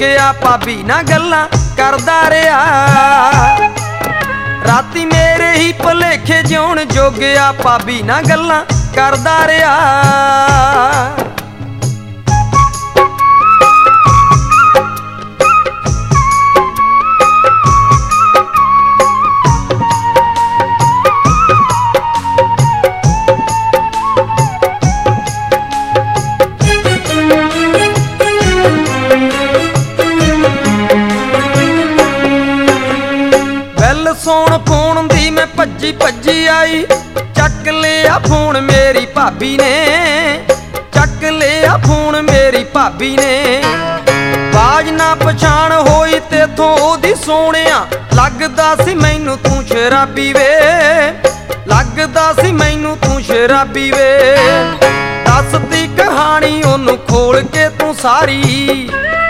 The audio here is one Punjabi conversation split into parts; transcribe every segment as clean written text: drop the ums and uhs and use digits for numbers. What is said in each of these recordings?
ਜੋਗਿਆ ਭਾਬੀ ਨਾਲ ਗੱਲਾਂ ਕਰਦਾ ਰਿਹਾ। ਰਾਤੀ ਮੇਰੇ ਹੀ ਭੁਲੇਖੇ ਜਿਉਣ ਜੋਗਿਆ ਭਾਬੀ ਨਾਲ ਗੱਲਾਂ ਕਰਦਾ ਰਿਹਾ। ਸੋਣ ਫੋਨ ਦੀ ਮੈਂ ਭੱਜੀ ਭੱਜੀ ਆਈ, ਚੱਕ ਲਿਆ ਫੋਨ ਮੇਰੀ ਭਾਬੀ ਨੇ, ਚੱਕ ਲਿਆ ਫੋਨ ਮੇਰੀ ਭਾਬੀ ਨੇ। ਬਾਜ ਨਾ ਪਛਾਣ ਹੋਈ ਤੇਥੋਂ ਉਹਦੀ ਸੋਹਣਿਆ, ਲੱਗਦਾ ਸੀ ਮੈਨੂੰ ਤੂੰ ਸ਼ਰਾਬੀ ਵੇ, ਲੱਗਦਾ ਸੀ ਮੈਨੂੰ ਤੂੰ ਸ਼ਰਾਬੀ ਵੇ। ਦੱਸਦੀ ਕਹਾਣੀ ਉਹਨੂੰ ਖੋਲ ਕੇ ਤੂੰ ਸਾਰੀ,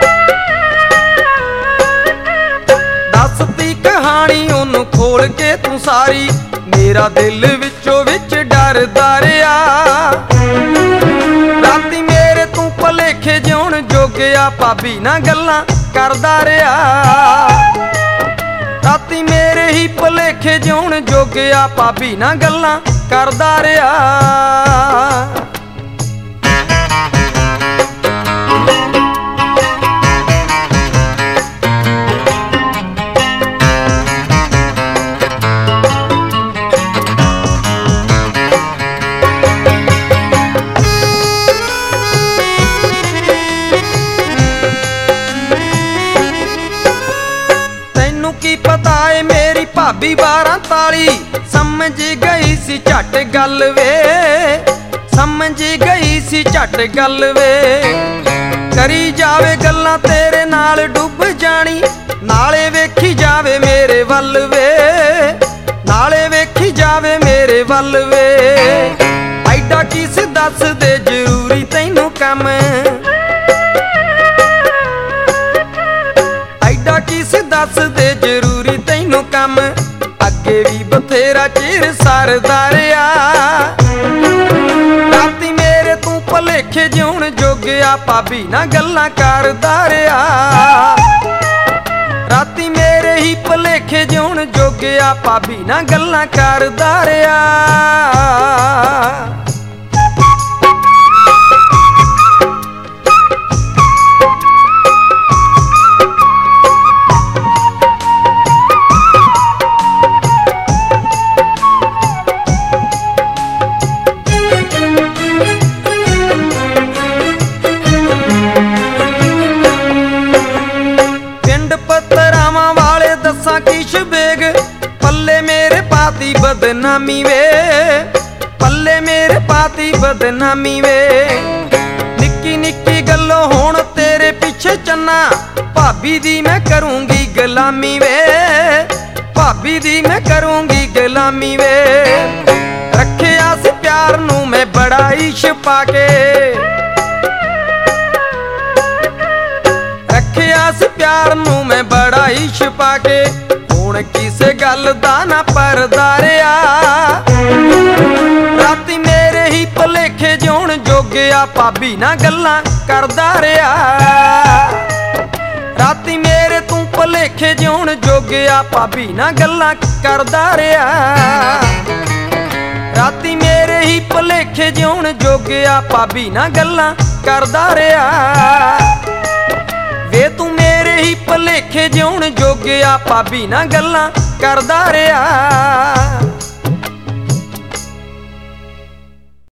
ਦੱਸਦੀ ਕਹਾਣੀ ਉਹਨੂੰ ਖੋਲ ਕੇ ਤੂੰ ਸਾਰੀ। ਮੇਰਾ ਦਿਲ ਵਿੱਚੋਂ ਵਿੱਚ ਡਰਦਾ ਰਿਹਾ। ਰਾਤੀ ਮੇਰੇ ਤੂੰ ਭੁਲੇਖੇ ਜਿਉਣ ਜੋਗਿਆ ਭਾਬੀ ਨਾਲ ਗੱਲਾਂ ਕਰਦਾ ਰਿਹਾ। ਰਾਤੀ ਮੇਰੇ ਹੀ ਭੁਲੇਖੇ ਜਿਉਣ ਜੋਗਿਆ ਭਾਬੀ ਨਾਲ ਗੱਲਾਂ ਕਰਦਾ ਰਿਹਾ। ਪਤਾ ਏ ਮੇਰੀ ਭਾਬੀ 12 ਤਾਲੀ, ਸਮਝ ਗਈ ਸੀ ਝੱਟ ਗੱਲ ਵੇ, ਸਮਝ ਗਈ ਸੀ ਝੱਟ ਗੱਲ ਵੇ। ਕਰੀ ਜਾਵੇ ਗੱਲਾਂ ਤੇਰੇ ਨਾਲ ਡੁੱਬ ਜਾਣੀ, ਨਾਲੇ ਵੇਖੀ ਜਾਵੇ ਮੇਰੇ ਵੱਲ ਵੇ, ਨਾਲੇ ਵੇਖੀ ਜਾਵੇ ਮੇਰੇ ਵੱਲ ਵੇ। ਐਡਾ ਕੀ ਸੀ ਦੱਸ ਦੇ ਜ਼ਰੂਰੀ ਤੈਨੂੰ ਕੰਮ, ਐਡਾ ਕੀ ਸੀ ਦੱਸ ਦੇ ਜ਼ਰੂਰੀ ਤੈਨੂੰ ਕੰਮ। ਅੱਗੇ ਵੀ ਬਥੇਰਾ ਚਿਰ ਸਰਦਾ ਰਿਹਾ। ਰਾਤੀ ਮੇਰੇ ਤੂੰ ਭੁਲੇਖੇ ਜਿਉਣ ਜੋਗਿਆ ਭਾਬੀ ਨਾਲ ਗੱਲਾਂ ਕਰਦਾ ਰਿਹਾ। ਰਾਤੀ ਮੇਰੇ ਹੀ ਭੁਲੇਖੇ ਜਿਉਣ ਜੋਗਿਆ ਭਾਬੀ ਨਾਲ ਗੱਲਾਂ ਕਰਦਾ ਰਿਹਾ। ਪੱਤਰਾਵਾਂ ਵਾਲੇ ਦੱਸਾਂ ਕੀ ਸ਼ਬੇਗ, ਪੱਲੇ ਮੇਰੇ ਪਾਤੀ ਬਦਨਾਮੀ ਵੇ, ਪੱਲੇ ਮੇਰੇ ਪਾਤੀ ਬਦਨਾਮੀ ਵੇ। ਨਿੱਕੀ ਨਿੱਕੀ ਗੱਲੋਂ ਹੁਣ ਤੇਰੇ ਪਿੱਛੇ ਚੰਨਾ, ਭਾਬੀ ਦੀ ਮੈਂ ਕਰੂੰਗੀ ਗੁਲਾਮੀ ਵੇ, ਭਾਬੀ ਦੀ ਮੈਂ ਕਰੂੰਗੀ ਗੁਲਾਮੀ ਵੇ। ਰੱਖਿਆ ਸੀ ਪਿਆਰ ਨੂੰ ਮੈਂ ਬੜਾ ਹੀ ਛੁਪਾ ਕੇ, ਰੱਖਿਆ ਸੀ ਪਿਆਰ ਨੂੰ ਮੈਂ ਬੜਾ ਹੀ ਛੁਪਾ ਕੇ। ਹੁਣ ਕਿਸੇ ਗੱਲ ਦਾ ਨਾ ਪਰਦਾ ਰਿਹਾ। ਰਾਤੀ ਮੇਰੇ ਹੀ ਭੁਲੇਖੇ ਜਿਉਣ ਜੋਗਿਆ ਭਾਬੀ ਨਾਲ ਗੱਲਾਂ ਕਰਦਾ ਰਿਹਾ। ਰਾਤੀ ਮੇਰੇ ਤੂੰ ਭੁਲੇਖੇ ਜਿਉਣ ਜੋਗਿਆ ਭਾਬੀ ਨਾਲ ਗੱਲਾਂ ਕਰਦਾ ਰਿਹਾ। ਰਾਤੀ ਮੇਰੇ ਹੀ ਭੁਲੇਖੇ ਜਿਉਣ ਜੋਗਿਆ ਭਾਬੀ ਨਾਲ ਗੱਲਾਂ ਕਰਦਾ ਰਿਹਾ। ਵੇ ਤੂੰ ਮੇਰੇ ਹੀ ਭੁਲੇਖੇ ਜਿਉਣ ਜੋਗਿਆ ਭਾਬੀ ਨਾਲ ਗੱਲਾਂ ਕਰਦਾ ਰਿਹਾ।